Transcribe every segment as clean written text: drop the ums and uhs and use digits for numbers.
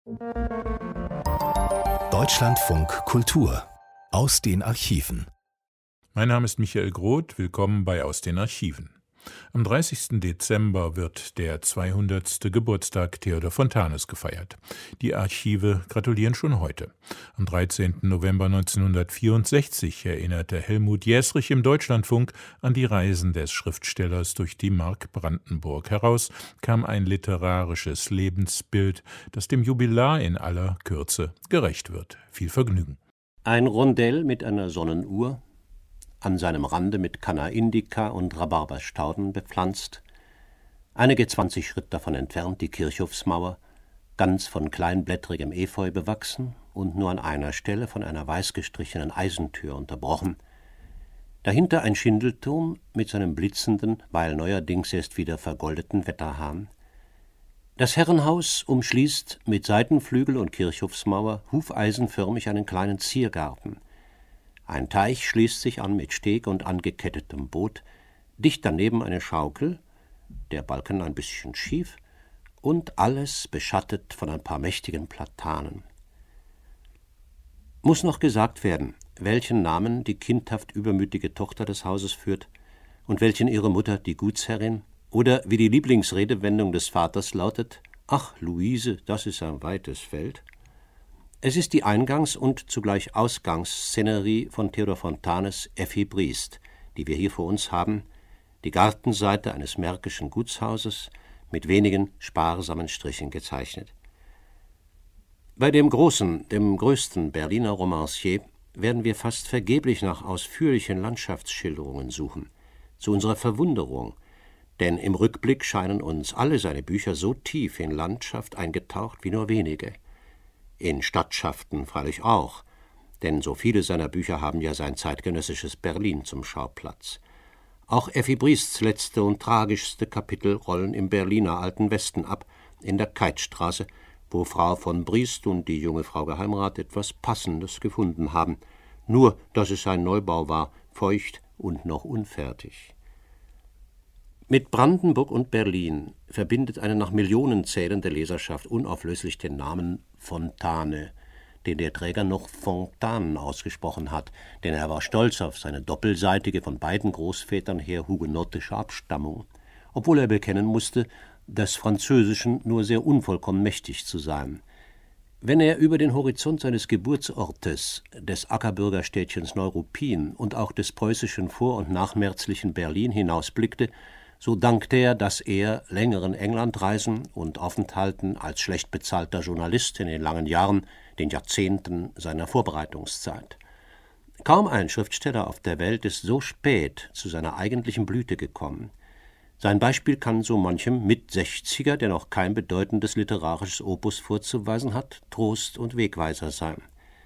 Deutschlandfunk Kultur aus den Archiven. Mein Name ist Michael Groth, willkommen bei Aus den Archiven. Am 30. Dezember wird der 200. Geburtstag Theodor Fontanes gefeiert. Die Archive gratulieren schon heute. Am 13. November 1964 erinnerte Helmut Jäßrich im Deutschlandfunk an die Reisen des Schriftstellers durch die Mark Brandenburg. Heraus kam ein literarisches Lebensbild, das dem Jubilar in aller Kürze gerecht wird. Viel Vergnügen. Ein Rondell mit einer Sonnenuhr, an seinem Rande mit Canna indica und Rhabarberstauden bepflanzt, einige 20 Schritt davon entfernt die Kirchhofsmauer, ganz von kleinblättrigem Efeu bewachsen und nur an einer Stelle von einer weiß gestrichenen Eisentür unterbrochen. Dahinter ein Schindelturm mit seinem blitzenden, weil neuerdings erst wieder vergoldeten Wetterhahn. Das Herrenhaus umschließt mit Seitenflügel und Kirchhofsmauer hufeisenförmig einen kleinen Ziergarten. Ein Teich schließt sich an mit Steg und angekettetem Boot, dicht daneben eine Schaukel, der Balken ein bisschen schief, und alles beschattet von ein paar mächtigen Platanen. Muss noch gesagt werden, welchen Namen die kindhaft übermütige Tochter des Hauses führt und welchen ihre Mutter, die Gutsherrin, oder wie die Lieblingsredewendung des Vaters lautet: »Ach, Luise, das ist ein weites Feld.« Es ist die Eingangs- und zugleich Ausgangsszenerie von Theodor Fontanes Effi Briest, die wir hier vor uns haben, die Gartenseite eines märkischen Gutshauses mit wenigen sparsamen Strichen gezeichnet. Bei dem größten Berliner Romancier werden wir fast vergeblich nach ausführlichen Landschaftsschilderungen suchen, zu unserer Verwunderung, denn im Rückblick scheinen uns alle seine Bücher so tief in Landschaft eingetaucht wie nur wenige. In Stadtschaften freilich auch, denn so viele seiner Bücher haben ja sein zeitgenössisches Berlin zum Schauplatz. Auch Effi Briests letzte und tragischste Kapitel rollen im Berliner Alten Westen ab, in der Keithstraße, wo Frau von Briest und die junge Frau Geheimrat etwas Passendes gefunden haben, nur dass es ein Neubau war, feucht und noch unfertig. Mit Brandenburg und Berlin verbindet eine nach Millionen zählende Leserschaft unauflöslich den Namen Fontane, den der Träger noch Fontaine ausgesprochen hat, denn er war stolz auf seine doppelseitige, von beiden Großvätern her hugenottische Abstammung, obwohl er bekennen musste, des Französischen nur sehr unvollkommen mächtig zu sein. Wenn er über den Horizont seines Geburtsortes, des Ackerbürgerstädtchens Neuruppin und auch des preußischen vor- und nachmärzlichen Berlin hinausblickte, so dankte er, dass er längeren Englandreisen und Aufenthalten als schlecht bezahlter Journalist in den langen Jahren, den Jahrzehnten seiner Vorbereitungszeit. Kaum ein Schriftsteller auf der Welt ist so spät zu seiner eigentlichen Blüte gekommen. Sein Beispiel kann so manchem Mit-60er, der noch kein bedeutendes literarisches Opus vorzuweisen hat, Trost und Wegweiser sein.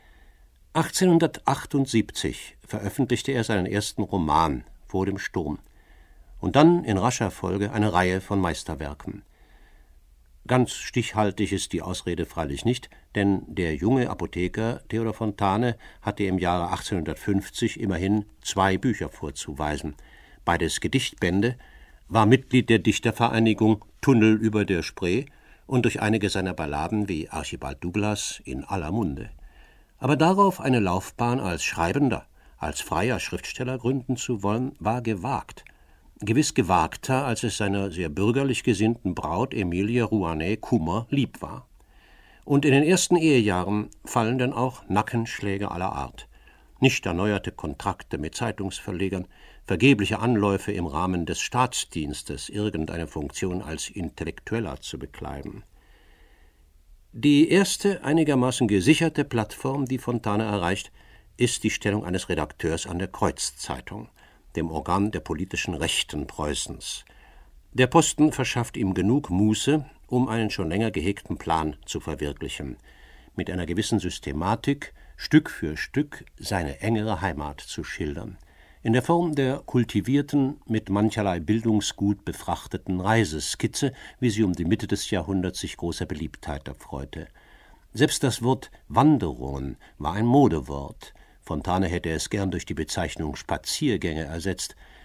1878 veröffentlichte er seinen ersten Roman, Vor dem Sturm, und dann in rascher Folge eine Reihe von Meisterwerken. Ganz stichhaltig ist die Ausrede freilich nicht, denn der junge Apotheker Theodor Fontane hatte im Jahre 1850 immerhin 2 Bücher vorzuweisen, beides Gedichtbände, war Mitglied der Dichtervereinigung Tunnel über der Spree und durch einige seiner Balladen wie Archibald Douglas in aller Munde. Aber darauf eine Laufbahn als Schreibender, als freier Schriftsteller gründen zu wollen, war gewagt. Gewiss gewagter, als es seiner sehr bürgerlich gesinnten Braut Emilie Rouanet-Kummer lieb war. Und in den ersten Ehejahren fallen denn auch Nackenschläge aller Art. Nicht erneuerte Kontrakte mit Zeitungsverlegern, vergebliche Anläufe im Rahmen des Staatsdienstes, irgendeine Funktion als Intellektueller zu bekleiden. Die erste einigermaßen gesicherte Plattform, die Fontane erreicht, ist die Stellung eines Redakteurs an der Kreuzzeitung, dem Organ der politischen Rechten Preußens. Der Posten verschafft ihm genug Muße, um einen schon länger gehegten Plan zu verwirklichen, mit einer gewissen Systematik Stück für Stück seine engere Heimat zu schildern, in der Form der kultivierten, mit mancherlei Bildungsgut befrachteten Reiseskizze, wie sie um die Mitte des Jahrhunderts sich großer Beliebtheit erfreute. Selbst das Wort Wanderungen war ein Modewort. Fontane hätte es gern durch die Bezeichnung Spaziergänge ersetzt,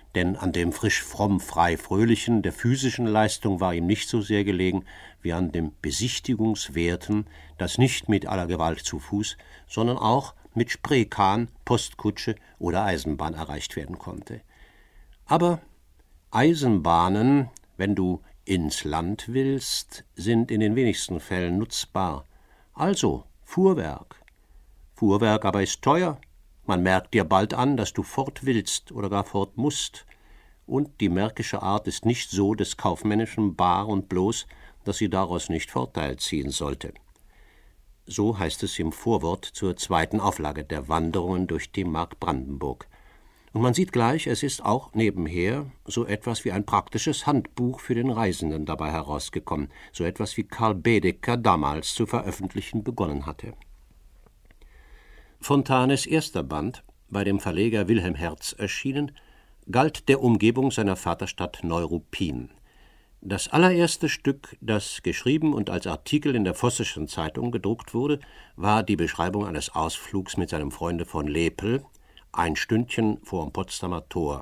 denn an dem frisch fromm frei fröhlichen der physischen Leistung war ihm nicht so sehr gelegen wie an dem Besichtigungswerten, das nicht mit aller Gewalt zu Fuß, sondern auch mit Spreekahn, Postkutsche oder Eisenbahn erreicht werden konnte. Aber Eisenbahnen, wenn du ins Land willst, sind in den wenigsten Fällen nutzbar. Also Fuhrwerk. Fuhrwerk aber ist teuer. Man merkt dir bald an, dass du fort willst oder gar fort musst. Und die märkische Art ist nicht so des Kaufmännischen bar und bloß, dass sie daraus nicht Vorteil ziehen sollte. So heißt es im Vorwort zur zweiten Auflage der Wanderungen durch die Mark Brandenburg. Und man sieht gleich, es ist auch nebenher so etwas wie ein praktisches Handbuch für den Reisenden dabei herausgekommen, so etwas wie Karl Baedeker damals zu veröffentlichen begonnen hatte. Fontanes erster Band, bei dem Verleger Wilhelm Herz erschienen, galt der Umgebung seiner Vaterstadt Neuruppin. Das allererste Stück, das geschrieben und als Artikel in der Vossischen Zeitung gedruckt wurde, war die Beschreibung eines Ausflugs mit seinem Freunde von Lepel, ein Stündchen vorm Potsdamer Tor.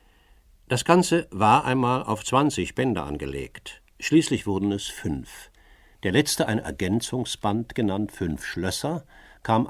Das Ganze war einmal auf 20 Bände angelegt. Schließlich wurden es 5. Der letzte, ein Ergänzungsband genannt 5 Schlösser, kam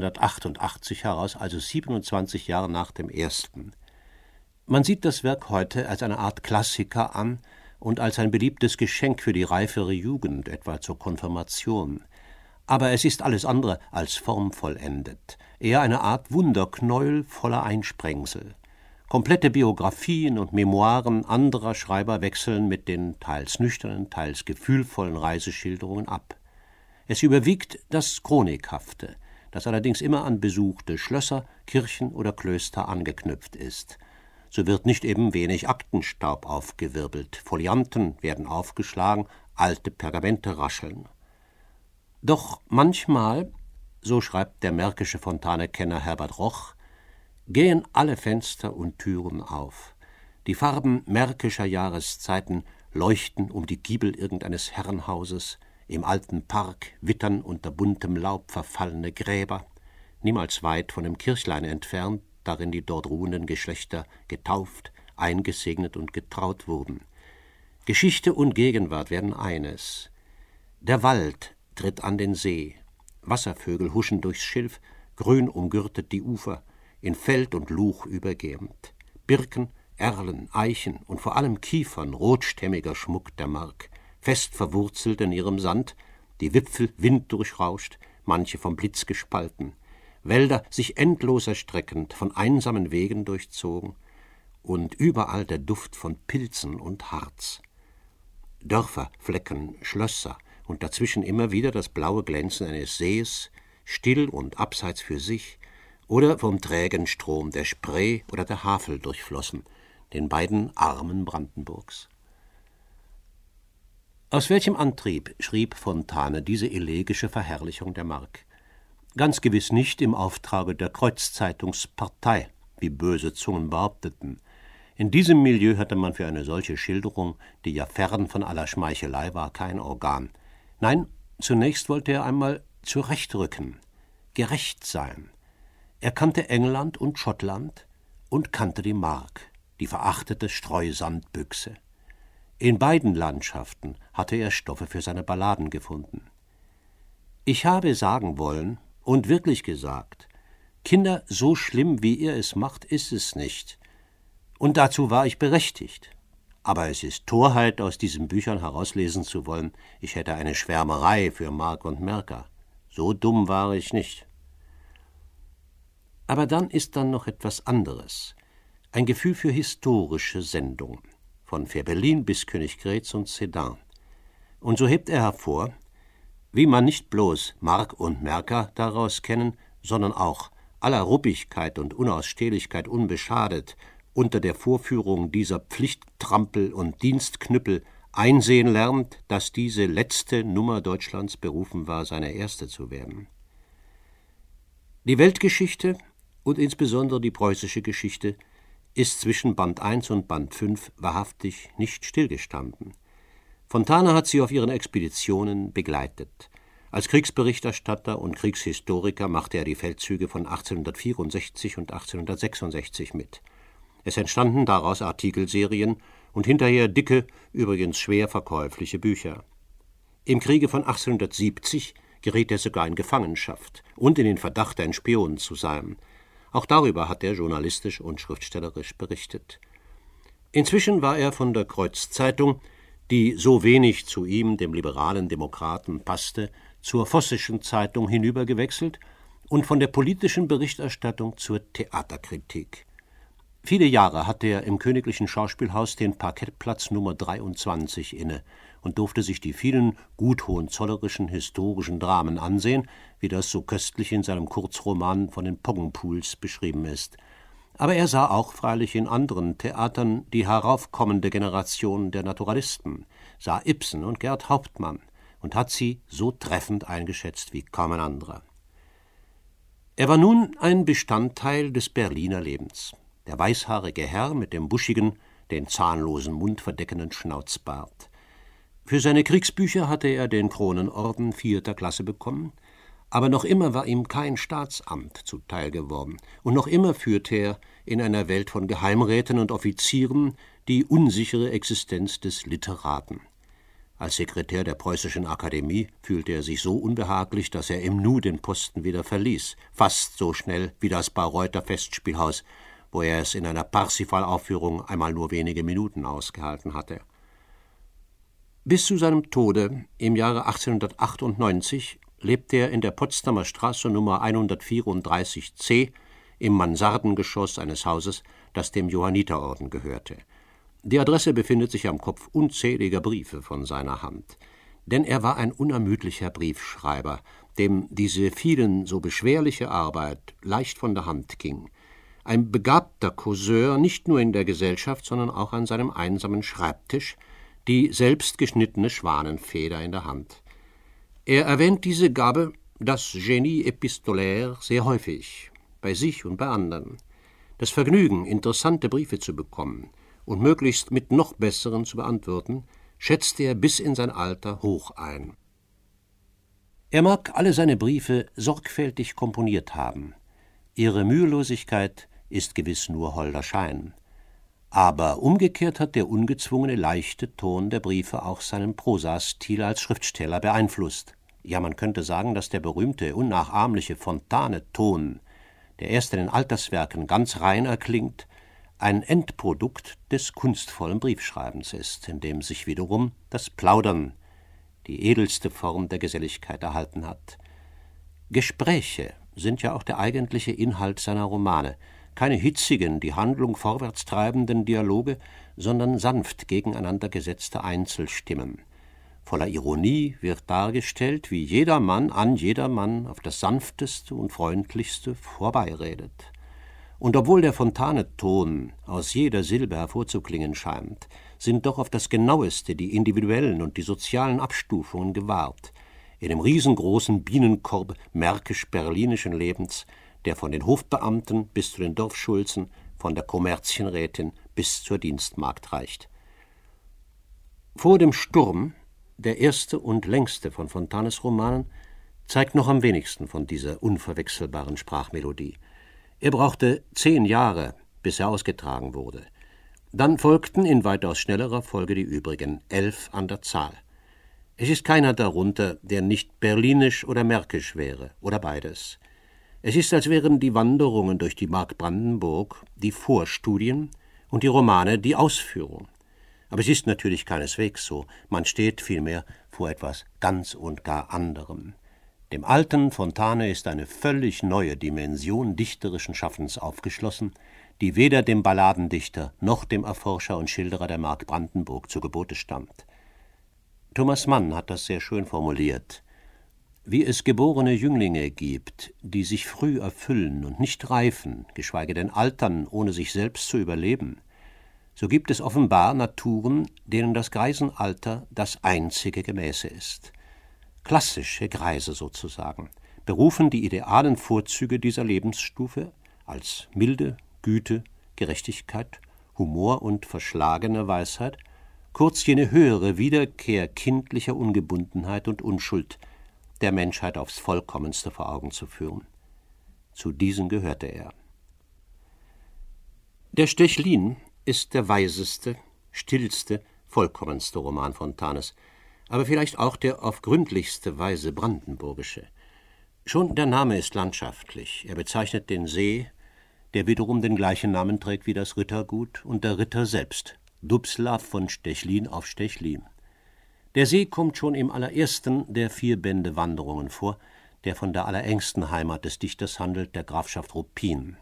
1888 heraus, also 27 Jahre nach dem ersten. Man sieht das Werk heute als eine Art Klassiker an und als ein beliebtes Geschenk für die reifere Jugend, etwa zur Konfirmation. Aber es ist alles andere als formvollendet, eher eine Art Wunderknäuel voller Einsprengsel. Komplette Biografien und Memoiren anderer Schreiber wechseln mit den teils nüchternen, teils gefühlvollen Reiseschilderungen ab. Es überwiegt das Chronikhafte, das allerdings immer an besuchte Schlösser, Kirchen oder Klöster angeknüpft ist. So wird nicht eben wenig Aktenstaub aufgewirbelt, Folianten werden aufgeschlagen, alte Pergamente rascheln. Doch manchmal, so schreibt der märkische Fontane-Kenner Herbert Roch, gehen alle Fenster und Türen auf. Die Farben märkischer Jahreszeiten leuchten um die Giebel irgendeines Herrenhauses, im alten Park wittern unter buntem Laub verfallene Gräber, niemals weit von dem Kirchlein entfernt, darin die dort ruhenden Geschlechter getauft, eingesegnet und getraut wurden. Geschichte und Gegenwart werden eines. Der Wald tritt an den See, Wasservögel huschen durchs Schilf, grün umgürtet die Ufer, in Feld und Luch übergehend. Birken, Erlen, Eichen und vor allem Kiefern, rotstämmiger Schmuck der Mark, fest verwurzelt in ihrem Sand, die Wipfel winddurchrauscht, manche vom Blitz gespalten, Wälder sich endlos erstreckend, von einsamen Wegen durchzogen und überall der Duft von Pilzen und Harz. Dörfer, Flecken, Schlösser und dazwischen immer wieder das blaue Glänzen eines Sees, still und abseits für sich, oder vom trägen Strom der Spree oder der Havel durchflossen, den beiden Armen Brandenburgs. Aus welchem Antrieb schrieb Fontane diese elegische Verherrlichung der Mark? Ganz gewiss nicht im Auftrage der Kreuzzeitungspartei, wie böse Zungen behaupteten. In diesem Milieu hatte man für eine solche Schilderung, die ja fern von aller Schmeichelei war, kein Organ. Nein, zunächst wollte er einmal zurechtrücken, gerecht sein. Er kannte England und Schottland und kannte die Mark, die verachtete Streusandbüchse. In beiden Landschaften hatte er Stoffe für seine Balladen gefunden. Ich habe sagen wollen und wirklich gesagt, Kinder, so schlimm, wie ihr es macht, ist es nicht. Und dazu war ich berechtigt. Aber es ist Torheit, aus diesen Büchern herauslesen zu wollen, ich hätte eine Schwärmerei für Mark und Merker. So dumm war ich nicht. Aber dann ist dann noch etwas anderes. Ein Gefühl für historische Sendung. Von Fehrbellin bis Königgrätz und Sedan. Und so hebt er hervor, wie man nicht bloß Mark und Merker daraus kennen, sondern auch aller Ruppigkeit und Unausstehlichkeit unbeschadet, unter der Vorführung dieser Pflichttrampel und Dienstknüppel einsehen lernt, dass diese letzte Nummer Deutschlands berufen war, seine erste zu werden. Die Weltgeschichte und insbesondere die preußische Geschichte ist zwischen Band 1 und Band 5 wahrhaftig nicht stillgestanden. Fontane hat sie auf ihren Expeditionen begleitet. Als Kriegsberichterstatter und Kriegshistoriker machte er die Feldzüge von 1864 und 1866 mit. Es entstanden daraus Artikelserien und hinterher dicke, übrigens schwer verkäufliche Bücher. Im Kriege von 1870 geriet er sogar in Gefangenschaft und in den Verdacht, ein Spion zu sein. Auch darüber hat er journalistisch und schriftstellerisch berichtet. Inzwischen war er von der Kreuzzeitung, die so wenig zu ihm, dem liberalen Demokraten, passte, zur Vossischen Zeitung hinübergewechselt und von der politischen Berichterstattung zur Theaterkritik. Viele Jahre hatte er im Königlichen Schauspielhaus den Parkettplatz Nummer 23 inne und durfte sich die vielen gut hohenzollerischen historischen Dramen ansehen, wie das so köstlich in seinem Kurzroman von den Poggenpools beschrieben ist. Aber er sah auch freilich in anderen Theatern die heraufkommende Generation der Naturalisten, sah Ibsen und Gerd Hauptmann und hat sie so treffend eingeschätzt wie kaum ein anderer. Er war nun ein Bestandteil des Berliner Lebens. Der weißhaarige Herr mit dem buschigen, den zahnlosen Mund verdeckenden Schnauzbart. Für seine Kriegsbücher hatte er den Kronenorden 4. Klasse bekommen, aber noch immer war ihm kein Staatsamt zuteil geworden, und noch immer führte er in einer Welt von Geheimräten und Offizieren die unsichere Existenz des Literaten. Als Sekretär der Preußischen Akademie fühlte er sich so unbehaglich, dass er im Nu den Posten wieder verließ, fast so schnell wie das Bayreuther Festspielhaus, wo er es in einer Parsifal-Aufführung einmal nur wenige Minuten ausgehalten hatte. Bis zu seinem Tode im Jahre 1898 lebte er in der Potsdamer Straße Nummer 134c im Mansardengeschoss eines Hauses, das dem Johanniterorden gehörte. Die Adresse befindet sich am Kopf unzähliger Briefe von seiner Hand. Denn er war ein unermüdlicher Briefschreiber, dem diese vielen so beschwerliche Arbeit leicht von der Hand ging. Ein begabter Causeur, nicht nur in der Gesellschaft, sondern auch an seinem einsamen Schreibtisch, die selbstgeschnittene Schwanenfeder in der Hand. Er erwähnt diese Gabe, das Genie epistolaire, sehr häufig, bei sich und bei anderen. Das Vergnügen, interessante Briefe zu bekommen und möglichst mit noch besseren zu beantworten, schätzte er bis in sein Alter hoch ein. Er mag alle seine Briefe sorgfältig komponiert haben. Ihre Mühelosigkeit ist gewiss nur holder Schein. Aber umgekehrt hat der ungezwungene, leichte Ton der Briefe auch seinen Prosastil als Schriftsteller beeinflusst. Ja, man könnte sagen, dass der berühmte, unnachahmliche Fontane-Ton, der erst in den Alterswerken ganz rein erklingt, ein Endprodukt des kunstvollen Briefschreibens ist, in dem sich wiederum das Plaudern, die edelste Form der Geselligkeit, erhalten hat. Gespräche sind ja auch der eigentliche Inhalt seiner Romane, keine hitzigen, die Handlung vorwärts treibenden Dialoge, sondern sanft gegeneinander gesetzte Einzelstimmen. Voller Ironie wird dargestellt, wie jedermann an jedermann auf das sanfteste und freundlichste vorbeiredet. Und obwohl der Fontane-Ton aus jeder Silbe hervorzuklingen scheint, sind doch auf das Genaueste die individuellen und die sozialen Abstufungen gewahrt, in dem riesengroßen Bienenkorb märkisch-berlinischen Lebens, der von den Hofbeamten bis zu den Dorfschulzen, von der Kommerzienrätin bis zur Dienstmagd reicht. Vor dem Sturm, der erste und längste von Fontanes Romanen, zeigt noch am wenigsten von dieser unverwechselbaren Sprachmelodie. Er brauchte 10 Jahre, bis er ausgetragen wurde. Dann folgten in weitaus schnellerer Folge die übrigen, 11 an der Zahl. Es ist keiner darunter, der nicht berlinisch oder märkisch wäre, oder beides. Es ist, als wären die Wanderungen durch die Mark Brandenburg die Vorstudien und die Romane die Ausführung. Aber es ist natürlich keineswegs so, man steht vielmehr vor etwas ganz und gar anderem. Dem alten Fontane ist eine völlig neue Dimension dichterischen Schaffens aufgeschlossen, die weder dem Balladendichter noch dem Erforscher und Schilderer der Mark Brandenburg zu Gebote stammt. Thomas Mann hat das sehr schön formuliert. Wie es geborene Jünglinge gibt, die sich früh erfüllen und nicht reifen, geschweige denn altern, ohne sich selbst zu überleben, so gibt es offenbar Naturen, denen das Greisenalter das einzige Gemäße ist. Klassische Greise sozusagen, berufen die idealen Vorzüge dieser Lebensstufe als Milde, Güte, Gerechtigkeit, Humor und verschlagene Weisheit, kurz jene höhere Wiederkehr kindlicher Ungebundenheit und Unschuld, der Menschheit aufs Vollkommenste vor Augen zu führen. Zu diesen gehörte er. Der Stechlin ist der weiseste, stillste, vollkommenste Roman Fontanes, aber vielleicht auch der auf gründlichste Weise brandenburgische. Schon der Name ist landschaftlich. Er bezeichnet den See, der wiederum den gleichen Namen trägt wie das Rittergut und der Ritter selbst, Dubslav von Stechlin auf Stechlin. Der See kommt schon im allerersten der 4 Bände Wanderungen vor, der von der allerengsten Heimat des Dichters handelt, der Grafschaft Ruppin.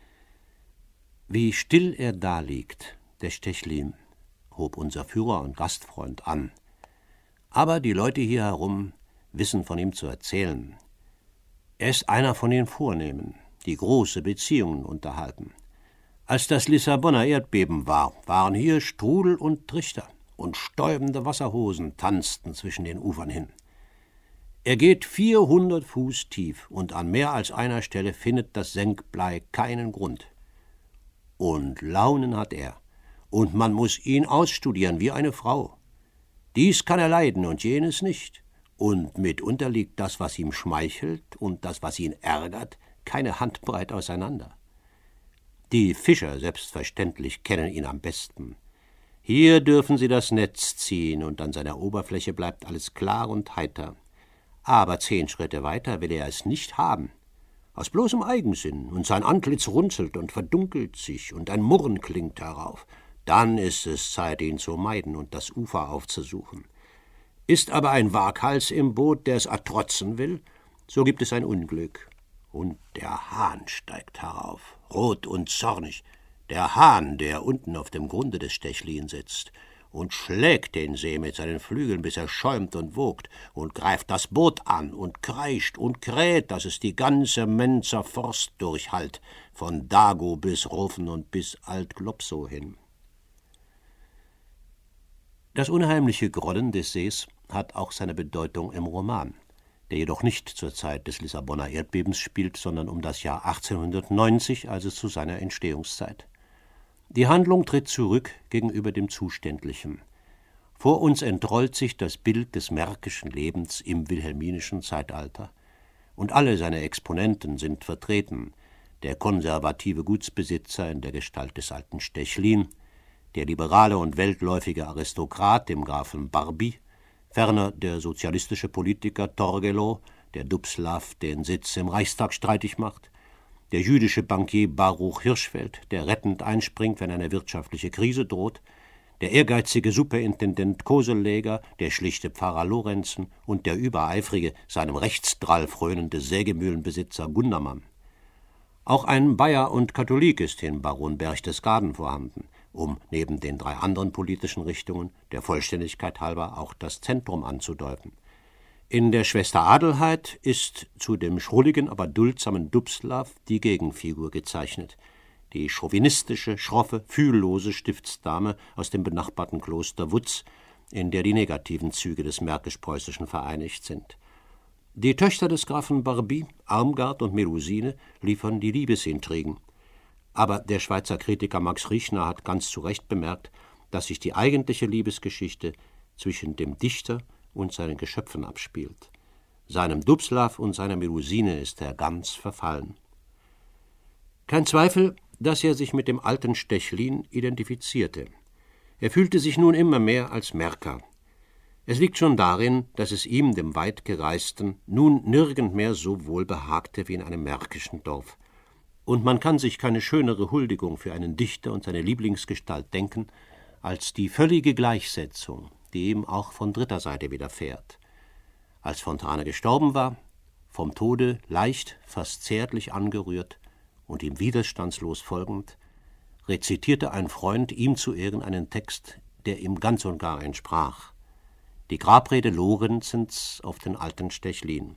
Wie still er daliegt, der Stechlin, hob unser Führer und Gastfreund an. Aber die Leute hier herum wissen von ihm zu erzählen. Er ist einer von den Vornehmen, die große Beziehungen unterhalten. Als das Lissabonner Erdbeben war, waren hier Strudel und Trichter, und stäubende Wasserhosen tanzten zwischen den Ufern hin. Er geht 400 Fuß tief, und an mehr als einer Stelle findet das Senkblei keinen Grund. Und Launen hat er, und man muss ihn ausstudieren wie eine Frau. Dies kann er leiden und jenes nicht, und mitunter liegt das, was ihm schmeichelt, und das, was ihn ärgert, keine Handbreit auseinander. Die Fischer selbstverständlich kennen ihn am besten. Hier dürfen sie das Netz ziehen, und an seiner Oberfläche bleibt alles klar und heiter. Aber 10 Schritte weiter will er es nicht haben. Aus bloßem Eigensinn, und sein Antlitz runzelt und verdunkelt sich, und ein Murren klingt herauf. Dann ist es Zeit, ihn zu meiden und das Ufer aufzusuchen. Ist aber ein Waghals im Boot, der es ertrotzen will, so gibt es ein Unglück. Und der Hahn steigt herauf, rot und zornig, der Hahn, der unten auf dem Grunde des Stechlin sitzt, und schlägt den See mit seinen Flügeln, bis er schäumt und wogt, und greift das Boot an und kreischt und kräht, dass es die ganze Menzer Forst durchhallt, von Dago bis Rufen und bis Alt-Glopsow hin. Das unheimliche Grollen des Sees hat auch seine Bedeutung im Roman, der jedoch nicht zur Zeit des Lissabonner Erdbebens spielt, sondern um das Jahr 1890, also zu seiner Entstehungszeit. Die Handlung tritt zurück gegenüber dem Zuständlichen. Vor uns entrollt sich das Bild des märkischen Lebens im wilhelminischen Zeitalter. Und alle seine Exponenten sind vertreten: der konservative Gutsbesitzer in der Gestalt des alten Stechlin, der liberale und weltläufige Aristokrat, dem Grafen Barby, ferner der sozialistische Politiker Torgelow, der Dubslav den Sitz im Reichstag streitig macht, der jüdische Bankier Baruch Hirschfeld, der rettend einspringt, wenn eine wirtschaftliche Krise droht, der ehrgeizige Superintendent Koseleger, der schlichte Pfarrer Lorenzen und der übereifrige, seinem Rechtsdrall frönende Sägemühlenbesitzer Gundermann. Auch ein Bayer und Katholik ist in Baron Berchtesgaden vorhanden, um neben den 3 anderen politischen Richtungen der Vollständigkeit halber auch das Zentrum anzudeuten. In der Schwester Adelheid ist zu dem schrulligen, aber duldsamen Dubslav die Gegenfigur gezeichnet, die chauvinistische, schroffe, fühllose Stiftsdame aus dem benachbarten Kloster Wutz, in der die negativen Züge des märkisch-preußischen vereinigt sind. Die Töchter des Grafen Barby, Armgard und Melusine, liefern die Liebesintrigen. Aber der Schweizer Kritiker Max Riechner hat ganz zu Recht bemerkt, dass sich die eigentliche Liebesgeschichte zwischen dem Dichter und seinen Geschöpfen abspielt. Seinem Dubslav und seiner Melusine ist er ganz verfallen. Kein Zweifel, dass er sich mit dem alten Stechlin identifizierte. Er fühlte sich nun immer mehr als Märker. Es liegt schon darin, dass es ihm, dem Weitgereisten, nun nirgend mehr so wohl behagte wie in einem märkischen Dorf. Und man kann sich keine schönere Huldigung für einen Dichter und seine Lieblingsgestalt denken, als die völlige Gleichsetzung, die ihm auch von dritter Seite widerfährt. Als Fontane gestorben war, vom Tode leicht, fast zärtlich angerührt und ihm widerstandslos folgend, rezitierte ein Freund ihm zu Ehren einen Text, der ihm ganz und gar entsprach: die Grabrede Lorenzens auf den alten Stechlin.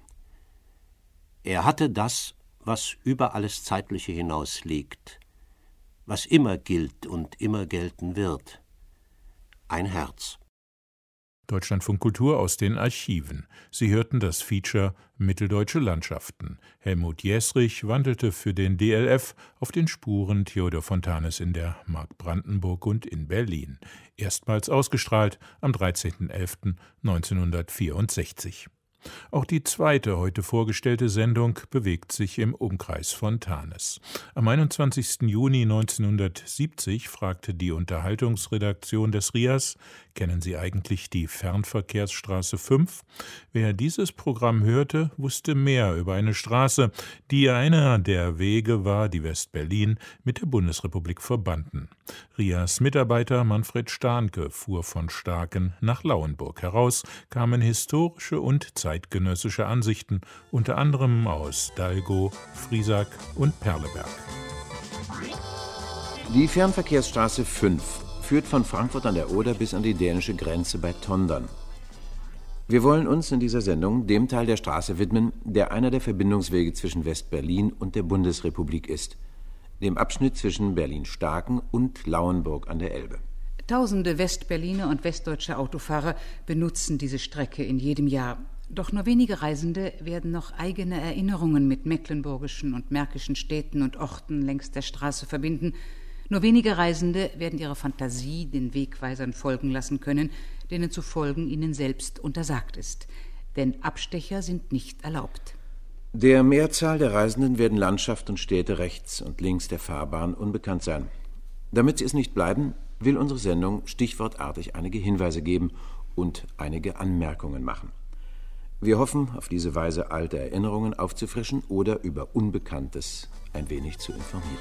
Er hatte das, was über alles Zeitliche hinaus liegt, was immer gilt und immer gelten wird: ein Herz. Deutschlandfunk Kultur aus den Archiven. Sie hörten das Feature Mitteldeutsche Landschaften. Helmut Jäsrich wandelte für den DLF auf den Spuren Theodor Fontanes in der Mark Brandenburg und in Berlin. Erstmals ausgestrahlt am 13.11.1964. Auch die zweite heute vorgestellte Sendung bewegt sich im Umkreis von Tharnes. Am 21. Juni 1970 fragte die Unterhaltungsredaktion des RIAS: Kennen Sie eigentlich die Fernverkehrsstraße 5? Wer dieses Programm hörte, wusste mehr über eine Straße, die einer der Wege war, die West-Berlin mit der Bundesrepublik verbanden. RIAS Mitarbeiter Manfred Stahnke fuhr von Staaken nach Lauenburg. Heraus kamen historische und zeitgenössische Ansichten, unter anderem aus Dalgo, Friesack und Perleberg. Die Fernverkehrsstraße 5 führt von Frankfurt an der Oder bis an die dänische Grenze bei Tondern. Wir wollen uns in dieser Sendung dem Teil der Straße widmen, der einer der Verbindungswege zwischen West-Berlin und der Bundesrepublik ist, dem Abschnitt zwischen Berlin-Staaken und Lauenburg an der Elbe. Tausende Westberliner und westdeutsche Autofahrer benutzen diese Strecke in jedem Jahr. Doch nur wenige Reisende werden noch eigene Erinnerungen mit mecklenburgischen und märkischen Städten und Orten längs der Straße verbinden. Nur wenige Reisende werden ihrer Fantasie den Wegweisern folgen lassen können, denen zu folgen ihnen selbst untersagt ist. Denn Abstecher sind nicht erlaubt. Der Mehrzahl der Reisenden werden Landschaft und Städte rechts und links der Fahrbahn unbekannt sein. Damit sie es nicht bleiben, will unsere Sendung stichwortartig einige Hinweise geben und einige Anmerkungen machen. Wir hoffen, auf diese Weise alte Erinnerungen aufzufrischen oder über Unbekanntes ein wenig zu informieren.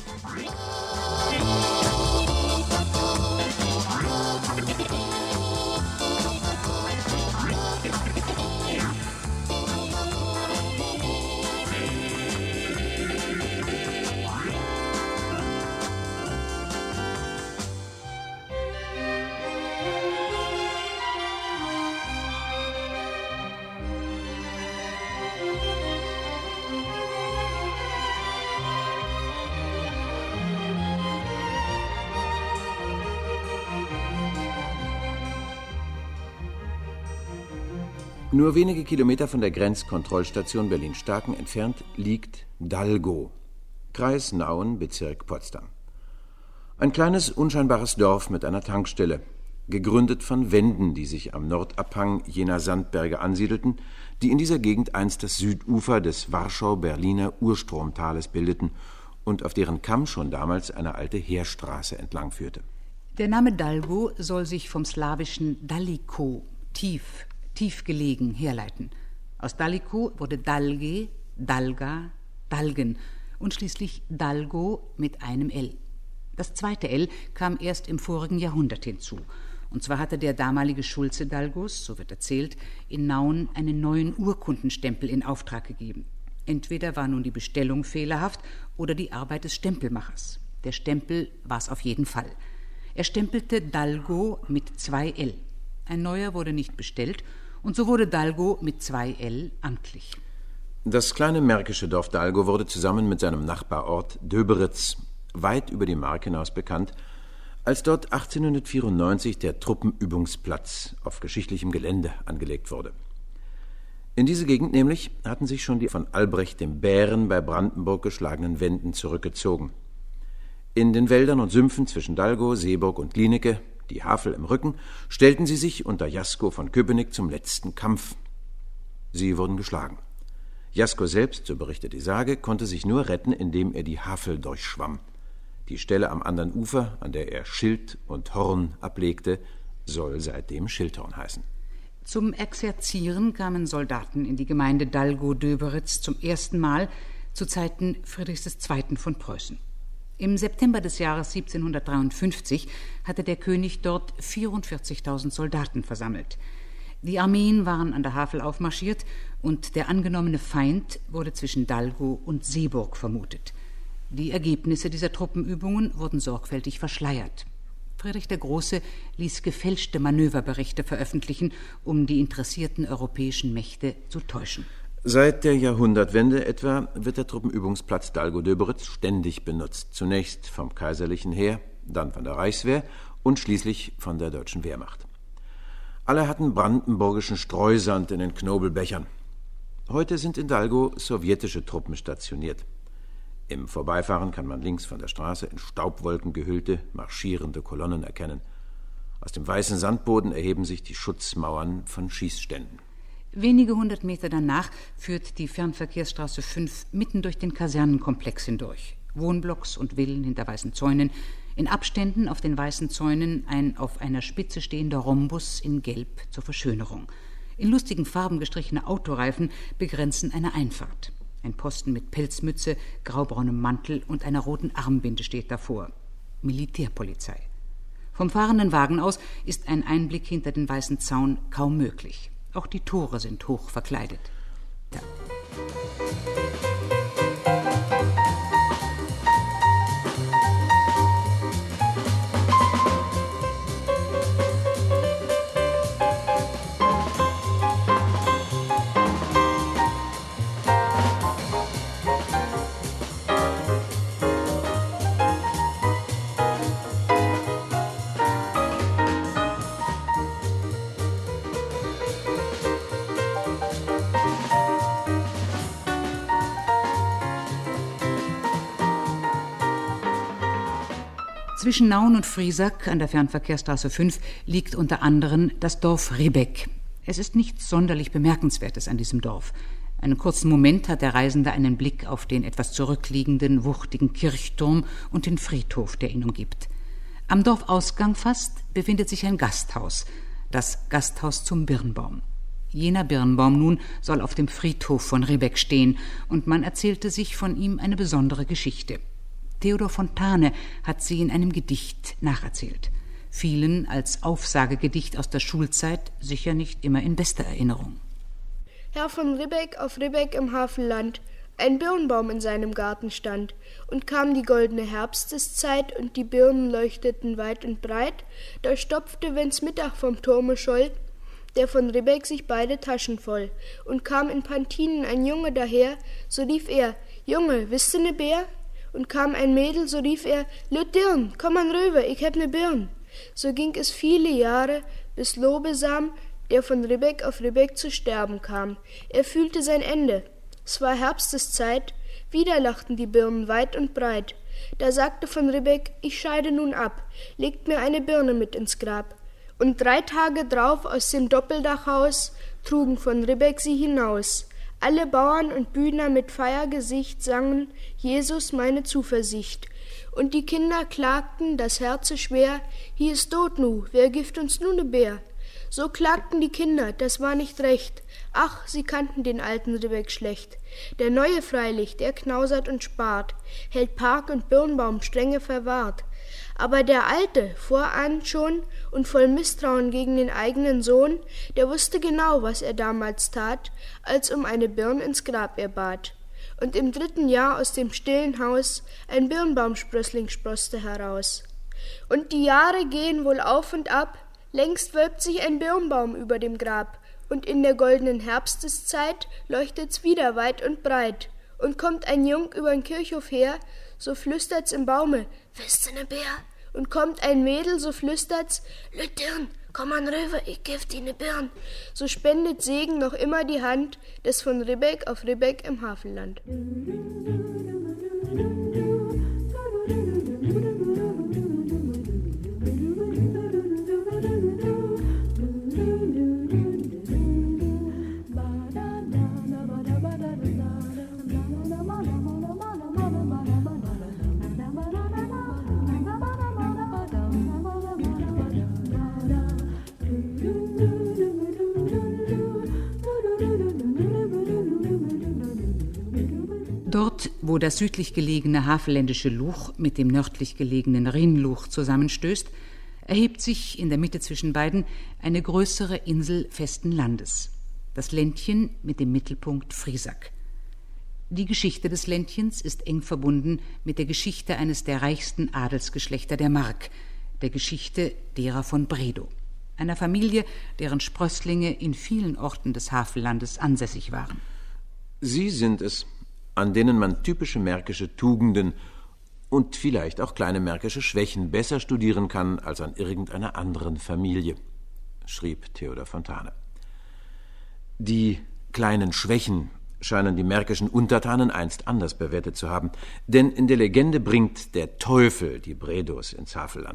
Nur wenige Kilometer von der Grenzkontrollstation Berlin-Staaken entfernt liegt Dalgo, Kreis Nauen, Bezirk Potsdam. Ein kleines, unscheinbares Dorf mit einer Tankstelle, gegründet von Wenden, die sich am Nordabhang jener Sandberge ansiedelten, die in dieser Gegend einst das Südufer des Warschau-Berliner Urstromtales bildeten und auf deren Kamm schon damals eine alte Heerstraße entlang führte. Der Name Dalgo soll sich vom slawischen Daliko, tief gelegen, herleiten. Aus Daliko wurde Dalge, Dalga, Dalgen und schließlich Dalgo mit einem L. Das zweite L kam erst im vorigen Jahrhundert hinzu. Und zwar hatte der damalige Schulze Dalgos, so wird erzählt, in Nauen einen neuen Urkundenstempel in Auftrag gegeben. Entweder war nun die Bestellung fehlerhaft oder die Arbeit des Stempelmachers. Der Stempel war es auf jeden Fall. Er stempelte Dalgo mit 2 L. Ein neuer wurde nicht bestellt und so wurde Dalgo mit 2 L amtlich. Das kleine märkische Dorf Dalgo wurde zusammen mit seinem Nachbarort Döberitz weit über die Mark hinaus bekannt, als dort 1894 der Truppenübungsplatz auf geschichtlichem Gelände angelegt wurde. In diese Gegend nämlich hatten sich schon die von Albrecht dem Bären bei Brandenburg geschlagenen Wenden zurückgezogen. In den Wäldern und Sümpfen zwischen Dalgo, Seeburg und Glienicke, die Havel im Rücken, stellten sie sich unter Jasko von Köpenick zum letzten Kampf. Sie wurden geschlagen. Jasko selbst, so berichtet die Sage, konnte sich nur retten, indem er die Havel durchschwamm. Die Stelle am anderen Ufer, an der er Schild und Horn ablegte, soll seitdem Schildhorn heißen. Zum Exerzieren kamen Soldaten in die Gemeinde Dalgo-Döberitz zum ersten Mal zu Zeiten Friedrichs II. Von Preußen. Im September des Jahres 1753 hatte der König dort 44.000 Soldaten versammelt. Die Armeen waren an der Havel aufmarschiert und der angenommene Feind wurde zwischen Dalgo und Seeburg vermutet. Die Ergebnisse dieser Truppenübungen wurden sorgfältig verschleiert. Friedrich der Große ließ gefälschte Manöverberichte veröffentlichen, um die interessierten europäischen Mächte zu täuschen. Seit der Jahrhundertwende etwa wird der Truppenübungsplatz Dalgo-Döberitz ständig benutzt. Zunächst vom kaiserlichen Heer, dann von der Reichswehr und schließlich von der deutschen Wehrmacht. Alle hatten brandenburgischen Streusand in den Knobelbechern. Heute sind in Dalgo sowjetische Truppen stationiert. Im Vorbeifahren kann man links von der Straße in Staubwolken gehüllte, marschierende Kolonnen erkennen. Aus dem weißen Sandboden erheben sich die Schutzmauern von Schießständen. Wenige 100 Meter danach führt die Fernverkehrsstraße 5 mitten durch den Kasernenkomplex hindurch. Wohnblocks und Villen hinter weißen Zäunen, in Abständen auf den weißen Zäunen ein auf einer Spitze stehender Rhombus in Gelb zur Verschönerung. In lustigen Farben gestrichene Autoreifen begrenzen eine Einfahrt. Ein Posten mit Pelzmütze, graubraunem Mantel und einer roten Armbinde steht davor. Militärpolizei. Vom fahrenden Wagen aus ist ein Einblick hinter den weißen Zaun kaum möglich. Auch die Tore sind hoch verkleidet. Ja. Zwischen Nauen und Friesack an der Fernverkehrsstraße 5 liegt unter anderem das Dorf Ribbeck. Es ist nichts sonderlich Bemerkenswertes an diesem Dorf. Einen kurzen Moment hat der Reisende einen Blick auf den etwas zurückliegenden, wuchtigen Kirchturm und den Friedhof, der ihn umgibt. Am Dorfausgang fast befindet sich ein Gasthaus, das Gasthaus zum Birnbaum. Jener Birnbaum nun soll auf dem Friedhof von Ribbeck stehen, und man erzählte sich von ihm eine besondere Geschichte. Theodor Fontane hat sie in einem Gedicht nacherzählt. Vielen als Aufsagegedicht aus der Schulzeit sicher nicht immer in bester Erinnerung. Herr von Ribbeck auf Ribbeck im Havelland, ein Birnbaum in seinem Garten stand, und kam die goldene Herbsteszeit, und die Birnen leuchteten weit und breit, da stopfte, wenn's Mittag vom Turme scholl, der von Ribbeck sich beide Taschen voll, und kam in Pantinen ein Junge daher, so rief er, Junge, wisst du ne Bär? Und kam ein Mädel, so rief er, Lüt Dirn, komm an rüber, ich heb ne Birn. So ging es viele Jahre, bis Lobesam, der von Ribbeck auf Ribbeck zu sterben kam. Er fühlte sein Ende. Es war Herbsteszeit, wieder lachten die Birnen weit und breit. Da sagte von Ribbeck, ich scheide nun ab, legt mir eine Birne mit ins Grab. Und 3 Tage drauf aus dem Doppeldachhaus trugen von Ribbeck sie hinaus. Alle Bauern und Bühner mit Feiergesicht sangen, Jesus meine Zuversicht. Und die Kinder klagten, das Herze schwer, hier ist tot nu, wer gift uns nu ne Bär? So klagten die Kinder, das war nicht recht. Ach, sie kannten den alten Ribbeck schlecht. Der Neue freilich, der knausert und spart, hält Park und Birnbaum strenge verwahrt. Aber der Alte, vorahnend schon und voll Misstrauen gegen den eigenen Sohn, der wusste genau, was er damals tat, als um eine Birn ins Grab er bat. Und im 3. Jahr aus dem stillen Haus ein Birnbaumsprössling sproßte heraus. Und die Jahre gehen wohl auf und ab, längst wölbt sich ein Birnbaum über dem Grab, und in der goldenen Herbsteszeit leuchtet's wieder weit und breit. Und kommt ein Jung übern Kirchhof her, so flüstert's im Baume, wisst ihr ne Bär? Und kommt ein Mädel, so flüstert's, Lüt Dirn, komm an rüber, ich geb dir ne Birn. So spendet Segen noch immer die Hand des von Ribbeck auf Ribbeck im Havelland. Dort, wo das südlich gelegene havelländische Luch mit dem nördlich gelegenen Rhinluch zusammenstößt, erhebt sich in der Mitte zwischen beiden eine größere Insel festen Landes, das Ländchen mit dem Mittelpunkt Friesack. Die Geschichte des Ländchens ist eng verbunden mit der Geschichte eines der reichsten Adelsgeschlechter der Mark, der Geschichte derer von Bredow, einer Familie, deren Sprösslinge in vielen Orten des Havellandes ansässig waren. Sie sind es, an denen man typische märkische Tugenden und vielleicht auch kleine märkische Schwächen besser studieren kann als an irgendeiner anderen Familie, schrieb Theodor Fontane. Die kleinen Schwächen scheinen die märkischen Untertanen einst anders bewertet zu haben, denn in der Legende bringt der Teufel die Bredows ins Havelland.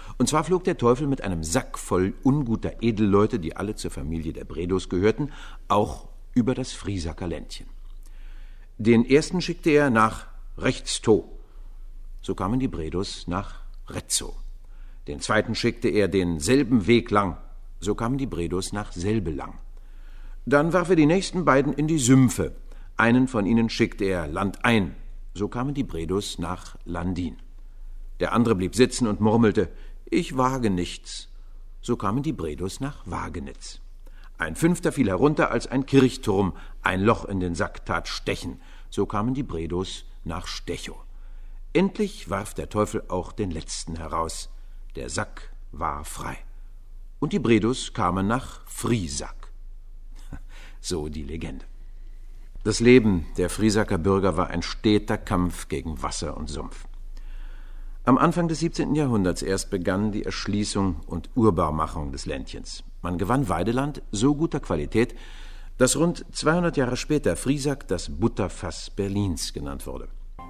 Und zwar flog der Teufel mit einem Sack voll unguter Edelleute, die alle zur Familie der Bredows gehörten, auch über das Friesacker Ländchen. Den ersten schickte er nach Rechtstow. So kamen die Bredows nach Retzow. Den zweiten schickte er denselben Weg lang. So kamen die Bredows nach Selbelang. Dann warf er die nächsten beiden in die Sümpfe. Einen von ihnen schickte er landein. So kamen die Bredows nach Landin. Der andere blieb sitzen und murmelte: Ich wage nichts. So kamen die Bredows nach Wagenitz. Ein fünfter fiel herunter als ein Kirchturm. Ein Loch in den Sack tat stechen. So kamen die Bredows nach Stechow. Endlich warf der Teufel auch den letzten heraus. Der Sack war frei. Und die Bredows kamen nach Friesack. So die Legende. Das Leben der Friesacker Bürger war ein steter Kampf gegen Wasser und Sumpf. Am Anfang des 17. Jahrhunderts erst begann die Erschließung und Urbarmachung des Ländchens. Man gewann Weideland so guter Qualität, dass rund 200 Jahre später Friesack das Butterfass Berlins genannt wurde.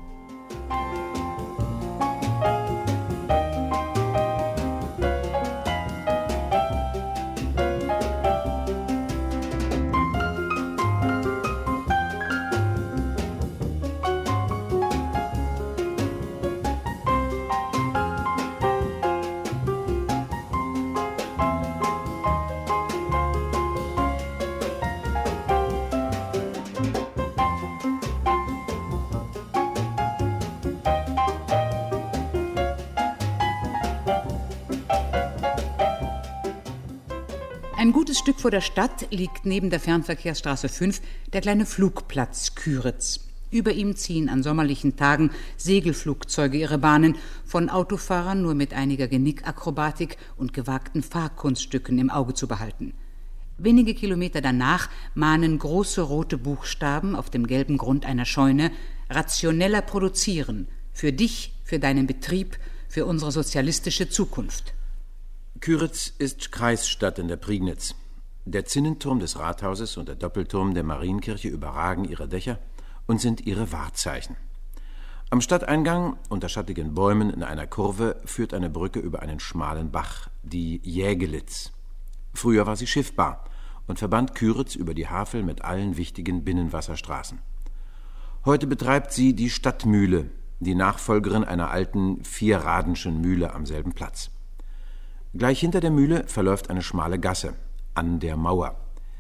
Ein gutes Stück vor der Stadt liegt neben der Fernverkehrsstraße 5 der kleine Flugplatz Küritz. Über ihm ziehen an sommerlichen Tagen Segelflugzeuge ihre Bahnen, von Autofahrern nur mit einiger Genickakrobatik und gewagten Fahrkunststücken im Auge zu behalten. Wenige Kilometer danach mahnen große rote Buchstaben auf dem gelben Grund einer Scheune: rationeller produzieren, für dich, für deinen Betrieb, für unsere sozialistische Zukunft. Küritz ist Kreisstadt in der Prignitz. Der Zinnenturm des Rathauses und der Doppelturm der Marienkirche überragen ihre Dächer und sind ihre Wahrzeichen. Am Stadteingang, unter schattigen Bäumen in einer Kurve, führt eine Brücke über einen schmalen Bach, die Jägelitz. Früher war sie schiffbar und verband Küritz über die Havel mit allen wichtigen Binnenwasserstraßen. Heute betreibt sie die Stadtmühle, die Nachfolgerin einer alten vierradenschen Mühle am selben Platz. Gleich hinter der Mühle verläuft eine schmale Gasse, an der Mauer.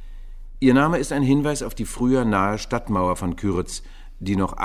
Ihr Name ist ein Hinweis auf die früher nahe Stadtmauer von Küritz, die noch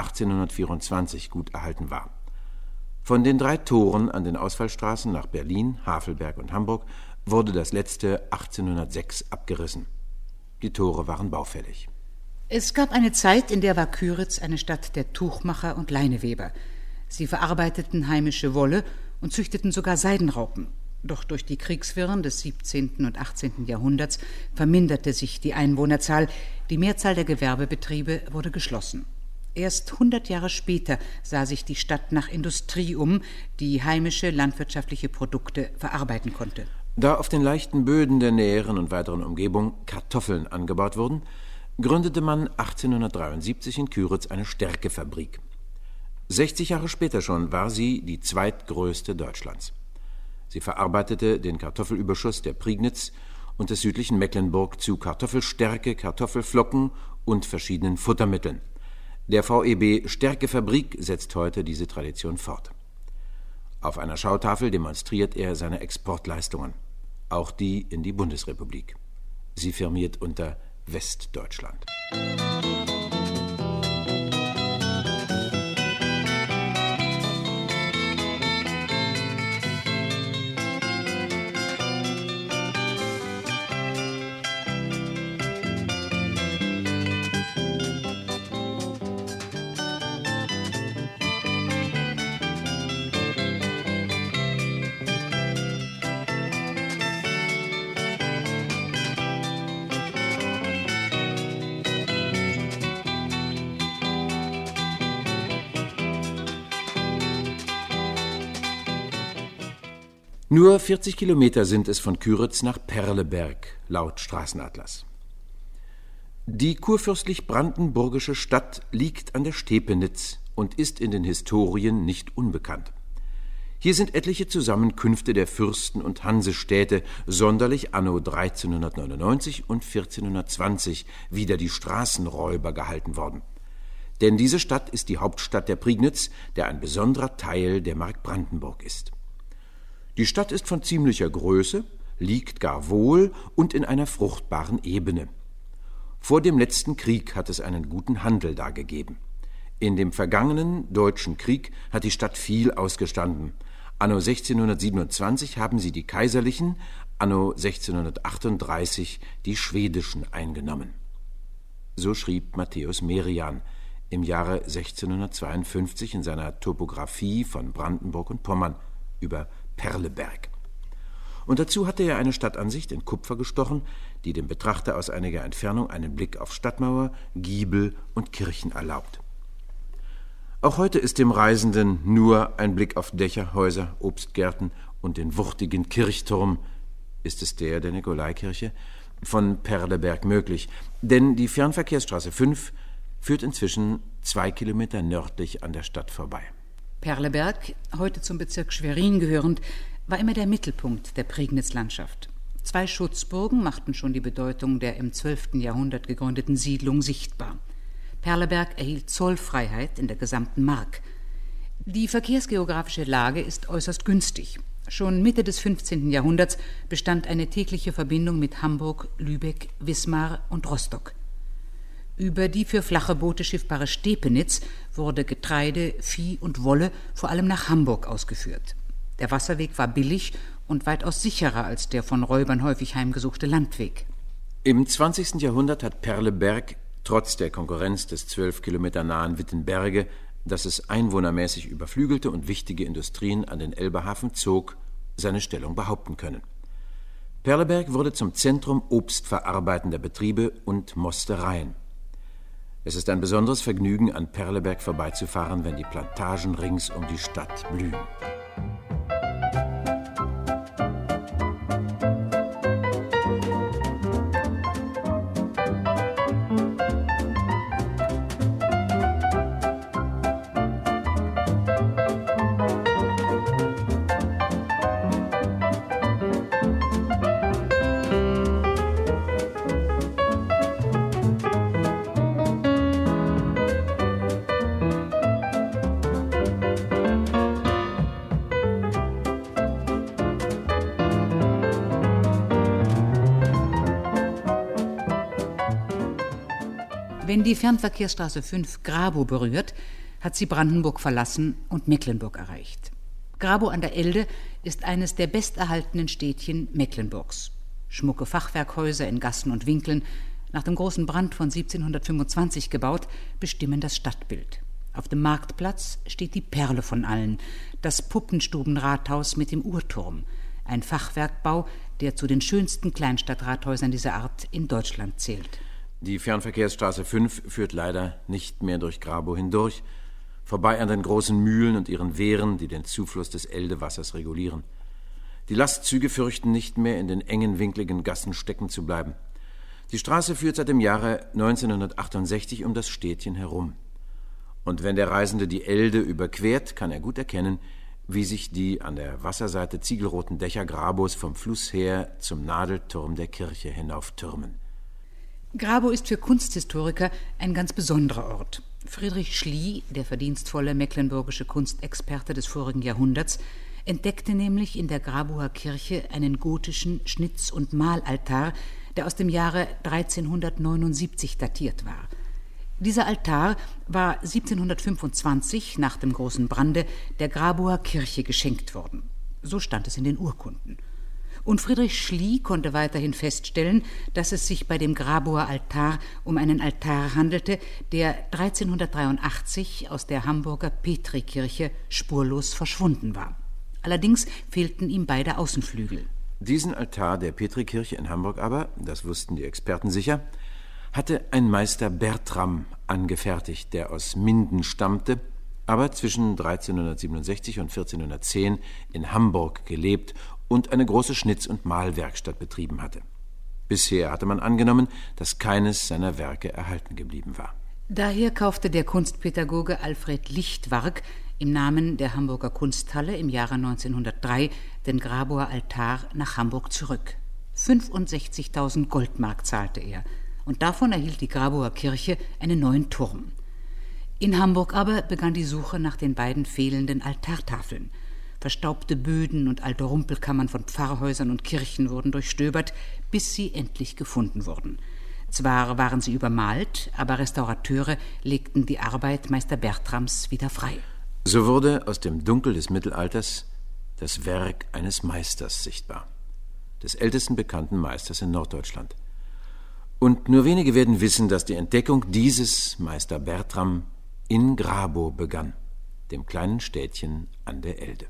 1824 gut erhalten war. Von den 3 Toren an den Ausfallstraßen nach Berlin, Havelberg und Hamburg wurde das letzte 1806 abgerissen. Die Tore waren baufällig. Es gab eine Zeit, in der war Küritz eine Stadt der Tuchmacher und Leineweber. Sie verarbeiteten heimische Wolle und züchteten sogar Seidenraupen. Doch durch die Kriegswirren des 17. und 18. Jahrhunderts verminderte sich die Einwohnerzahl. Die Mehrzahl der Gewerbebetriebe wurde geschlossen. Erst 100 Jahre später sah sich die Stadt nach Industrie um, die heimische landwirtschaftliche Produkte verarbeiten konnte. Da auf den leichten Böden der näheren und weiteren Umgebung Kartoffeln angebaut wurden, gründete man 1873 in Küritz eine Stärkefabrik. 60 Jahre später schon war sie die zweitgrößte Deutschlands. Sie verarbeitete den Kartoffelüberschuss der Prignitz und des südlichen Mecklenburg zu Kartoffelstärke, Kartoffelflocken und verschiedenen Futtermitteln. Der VEB Stärkefabrik setzt heute diese Tradition fort. Auf einer Schautafel demonstriert er seine Exportleistungen, auch die in die Bundesrepublik. Sie firmiert unter Westdeutschland. Nur 40 Kilometer sind es von Küritz nach Perleberg, laut Straßenatlas. Die kurfürstlich-brandenburgische Stadt liegt an der Stepenitz und ist in den Historien nicht unbekannt. Hier sind etliche Zusammenkünfte der Fürsten und Hansestädte, sonderlich anno 1399 und 1420 wieder die Straßenräuber gehalten worden. Denn diese Stadt ist die Hauptstadt der Prignitz, der ein besonderer Teil der Mark Brandenburg ist. Die Stadt ist von ziemlicher Größe, liegt gar wohl und in einer fruchtbaren Ebene. Vor dem letzten Krieg hat es einen guten Handel da gegeben. In dem vergangenen Deutschen Krieg hat die Stadt viel ausgestanden. Anno 1627 haben sie die Kaiserlichen, anno 1638 die Schwedischen eingenommen. So schrieb Matthäus Merian im Jahre 1652 in seiner Topographie von Brandenburg und Pommern über Perleberg. Und dazu hatte er eine Stadtansicht in Kupfer gestochen, die dem Betrachter aus einiger Entfernung einen Blick auf Stadtmauer, Giebel und Kirchen erlaubt. Auch heute ist dem Reisenden nur ein Blick auf Dächer, Häuser, Obstgärten und den wuchtigen Kirchturm, ist es der Nikolaikirche, von Perleberg möglich, denn die Fernverkehrsstraße 5 führt inzwischen 2 Kilometer nördlich an der Stadt vorbei. Perleberg, heute zum Bezirk Schwerin gehörend, war immer der Mittelpunkt der Prignitz-Landschaft. 2 Schutzburgen machten schon die Bedeutung der im 12. Jahrhundert gegründeten Siedlung sichtbar. Perleberg erhielt Zollfreiheit in der gesamten Mark. Die verkehrsgeografische Lage ist äußerst günstig. Schon Mitte des 15. Jahrhunderts bestand eine tägliche Verbindung mit Hamburg, Lübeck, Wismar und Rostock. Über die für flache Boote schiffbare Stepenitz wurde Getreide, Vieh und Wolle vor allem nach Hamburg ausgeführt. Der Wasserweg war billig und weitaus sicherer als der von Räubern häufig heimgesuchte Landweg. Im 20. Jahrhundert hat Perleberg trotz der Konkurrenz des 12 Kilometer nahen Wittenberge, das es einwohnermäßig überflügelte und wichtige Industrien an den Elbehafen zog, seine Stellung behaupten können. Perleberg wurde zum Zentrum obstverarbeitender Betriebe und Mostereien. Es ist ein besonderes Vergnügen, an Perleberg vorbeizufahren, wenn die Plantagen rings um die Stadt blühen. Wenn die Fernverkehrsstraße 5 Grabow berührt, hat sie Brandenburg verlassen und Mecklenburg erreicht. Grabow an der Elde ist eines der besterhaltenen Städtchen Mecklenburgs. Schmucke Fachwerkhäuser in Gassen und Winkeln, nach dem großen Brand von 1725 gebaut, bestimmen das Stadtbild. Auf dem Marktplatz steht die Perle von allen, das Puppenstubenrathaus mit dem Uhrturm, ein Fachwerkbau, der zu den schönsten Kleinstadtrathäusern dieser Art in Deutschland zählt. Die Fernverkehrsstraße 5 führt leider nicht mehr durch Grabow hindurch, vorbei an den großen Mühlen und ihren Wehren, die den Zufluss des Eldewassers regulieren. Die Lastzüge fürchten nicht mehr, in den engen, winkligen Gassen stecken zu bleiben. Die Straße führt seit dem Jahre 1968 um das Städtchen herum. Und wenn der Reisende die Elde überquert, kann er gut erkennen, wie sich die an der Wasserseite ziegelroten Dächer Grabows vom Fluss her zum Nadelturm der Kirche hinauftürmen. Grabow ist für Kunsthistoriker ein ganz besonderer Ort. Friedrich Schlie, der verdienstvolle mecklenburgische Kunstexperte des vorigen Jahrhunderts, entdeckte nämlich in der Grabower Kirche einen gotischen Schnitz- und Malaltar, der aus dem Jahre 1379 datiert war. Dieser Altar war 1725 nach dem großen Brande der Grabower Kirche geschenkt worden. So stand es in den Urkunden. Und Friedrich Schlie konnte weiterhin feststellen, dass es sich bei dem Grabower Altar um einen Altar handelte, der 1383 aus der Hamburger Petrikirche spurlos verschwunden war. Allerdings fehlten ihm beide Außenflügel. Diesen Altar der Petrikirche in Hamburg aber, das wussten die Experten sicher, hatte ein Meister Bertram angefertigt, der aus Minden stammte, aber zwischen 1367 und 1410 in Hamburg gelebt und eine große Schnitz- und Malwerkstatt betrieben hatte. Bisher hatte man angenommen, dass keines seiner Werke erhalten geblieben war. Daher kaufte der Kunstpädagoge Alfred Lichtwark im Namen der Hamburger Kunsthalle im Jahre 1903 den Grabower Altar nach Hamburg zurück. 65.000 Goldmark zahlte er, und davon erhielt die Grabower Kirche einen neuen Turm. In Hamburg aber begann die Suche nach den beiden fehlenden Altartafeln. Verstaubte Böden und alte Rumpelkammern von Pfarrhäusern und Kirchen wurden durchstöbert, bis sie endlich gefunden wurden. Zwar waren sie übermalt, aber Restaurateure legten die Arbeit Meister Bertrams wieder frei. So wurde aus dem Dunkel des Mittelalters das Werk eines Meisters sichtbar, des ältesten bekannten Meisters in Norddeutschland. Und nur wenige werden wissen, dass die Entdeckung dieses Meister Bertram in Grabow begann, dem kleinen Städtchen an der Elde.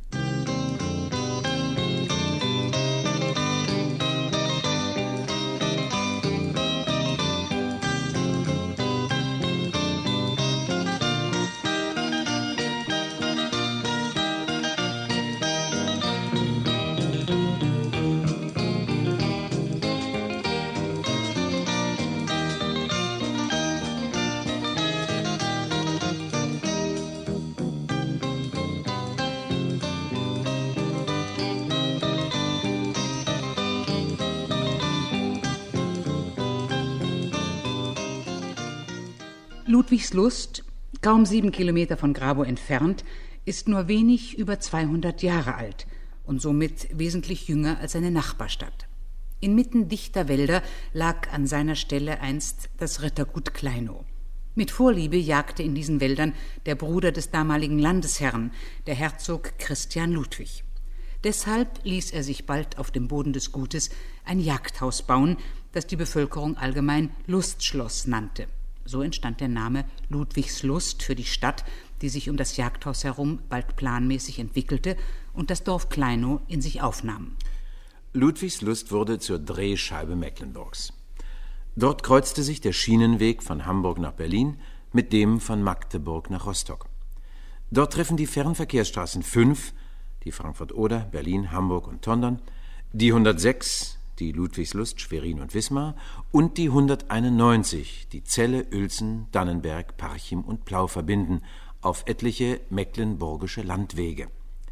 Ludwigslust, kaum 7 Kilometer von Grabow entfernt, ist nur wenig über 200 Jahre alt und somit wesentlich jünger als seine Nachbarstadt. Inmitten dichter Wälder lag an seiner Stelle einst das Rittergut Kleinow. Mit Vorliebe jagte in diesen Wäldern der Bruder des damaligen Landesherrn, der Herzog Christian Ludwig. Deshalb ließ er sich bald auf dem Boden des Gutes ein Jagdhaus bauen, das die Bevölkerung allgemein Lustschloss nannte. So entstand der Name Ludwigslust für die Stadt, die sich um das Jagdhaus herum bald planmäßig entwickelte und das Dorf Kleinow in sich aufnahm. Ludwigslust wurde zur Drehscheibe Mecklenburgs. Dort kreuzte sich der Schienenweg von Hamburg nach Berlin mit dem von Magdeburg nach Rostock. Dort treffen die Fernverkehrsstraßen 5, die Frankfurt-Oder, Berlin, Hamburg und Tondern, die 106, die Ludwigslust, Schwerin und Wismar, und die 191, die Celle, Uelzen, Dannenberg, Parchim und Plau verbinden, auf etliche mecklenburgische Landwege.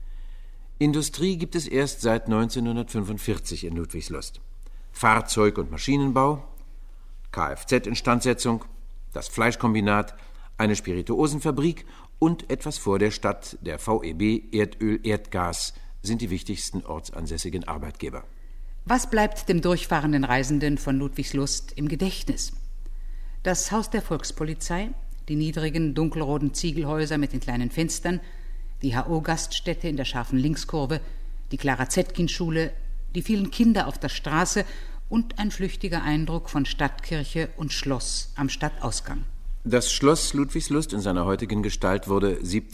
Industrie gibt es erst seit 1945 in Ludwigslust. Fahrzeug- und Maschinenbau, Kfz-Instandsetzung, das Fleischkombinat, eine Spirituosenfabrik und etwas vor der Stadt der VEB Erdöl, Erdgas sind die wichtigsten ortsansässigen Arbeitgeber. Was bleibt dem durchfahrenden Reisenden von Ludwigslust im Gedächtnis? Das Haus der Volkspolizei, die niedrigen, dunkelroten Ziegelhäuser mit den kleinen Fenstern, die HO-Gaststätte in der scharfen Linkskurve, die Clara-Zetkin-Schule, die vielen Kinder auf der Straße und ein flüchtiger Eindruck von Stadtkirche und Schloss am Stadtausgang. Das Schloss Ludwigslust in seiner heutigen Gestalt wurde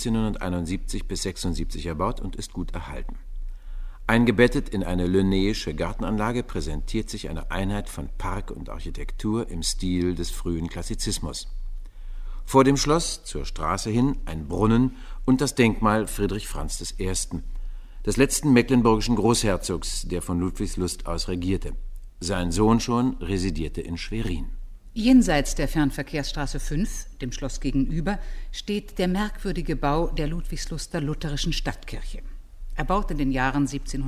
1771 bis 76 erbaut und ist gut erhalten. Eingebettet in eine linnéische Gartenanlage präsentiert sich eine Einheit von Park und Architektur im Stil des frühen Klassizismus. Vor dem Schloss, zur Straße hin, ein Brunnen und das Denkmal Friedrich Franz I., des letzten mecklenburgischen Großherzogs, der von Ludwigslust aus regierte. Sein Sohn schon residierte in Schwerin. Jenseits der Fernverkehrsstraße 5, dem Schloss gegenüber, steht der merkwürdige Bau der Ludwigsluster lutherischen Stadtkirche. Erbaut in den Jahren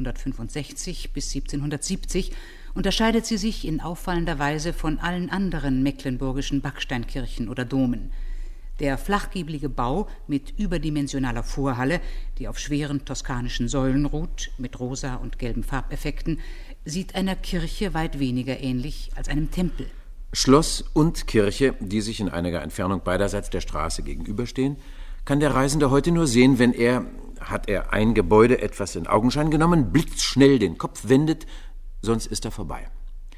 1765 bis 1770, unterscheidet sie sich in auffallender Weise von allen anderen mecklenburgischen Backsteinkirchen oder Domen. Der flachgiebelige Bau mit überdimensionaler Vorhalle, die auf schweren toskanischen Säulen ruht, mit rosa und gelben Farbeffekten, sieht einer Kirche weit weniger ähnlich als einem Tempel. Schloss und Kirche, die sich in einiger Entfernung beiderseits der Straße gegenüberstehen, kann der Reisende heute nur sehen, wenn er, hat er ein Gebäude etwas in Augenschein genommen, blitzschnell den Kopf wendet, sonst ist er vorbei.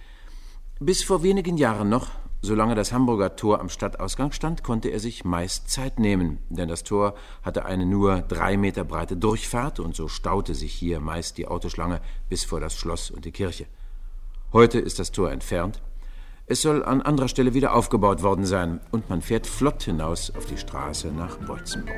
Bis vor wenigen Jahren noch, solange das Hamburger Tor am Stadtausgang stand, konnte er sich meist Zeit nehmen, denn das Tor hatte eine nur 3 Meter breite Durchfahrt und so staute sich hier meist die Autoschlange bis vor das Schloss und die Kirche. Heute ist das Tor entfernt. Es soll an anderer Stelle wieder aufgebaut worden sein und man fährt flott hinaus auf die Straße nach Boitzenburg.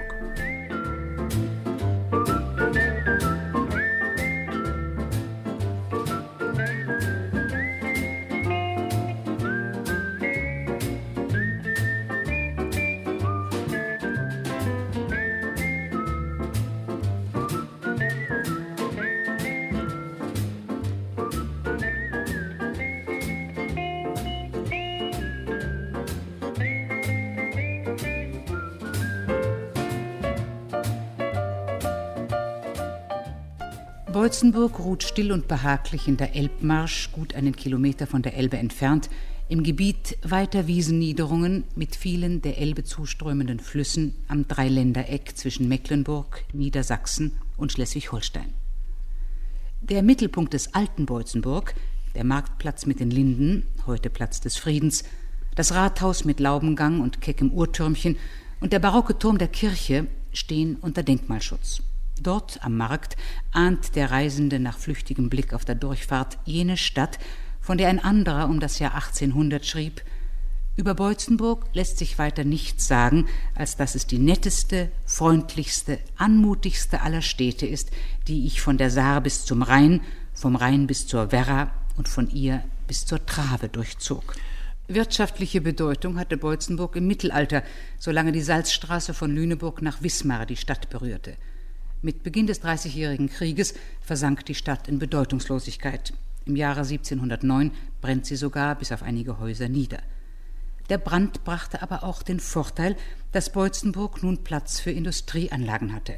Boitzenburg ruht still und behaglich in der Elbmarsch, gut einen Kilometer von der Elbe entfernt, im Gebiet weiter Wiesenniederungen mit vielen der Elbe zuströmenden Flüssen am Dreiländereck zwischen Mecklenburg, Niedersachsen und Schleswig-Holstein. Der Mittelpunkt des alten Boitzenburg, der Marktplatz mit den Linden, heute Platz des Friedens, das Rathaus mit Laubengang und keckem Uhrtürmchen und der barocke Turm der Kirche stehen unter Denkmalschutz. Dort am Markt ahnt der Reisende nach flüchtigem Blick auf der Durchfahrt jene Stadt, von der ein anderer um das Jahr 1800 schrieb: Über Boitzenburg lässt sich weiter nichts sagen, als dass es die netteste, freundlichste, anmutigste aller Städte ist, die ich von der Saar bis zum Rhein, vom Rhein bis zur Werra und von ihr bis zur Trave durchzog. Wirtschaftliche Bedeutung hatte Boitzenburg im Mittelalter, solange die Salzstraße von Lüneburg nach Wismar die Stadt berührte. Mit Beginn des Dreißigjährigen Krieges versank die Stadt in Bedeutungslosigkeit. Im Jahre 1709 brennt sie sogar bis auf einige Häuser nieder. Der Brand brachte aber auch den Vorteil, dass Boitzenburg nun Platz für Industrieanlagen hatte.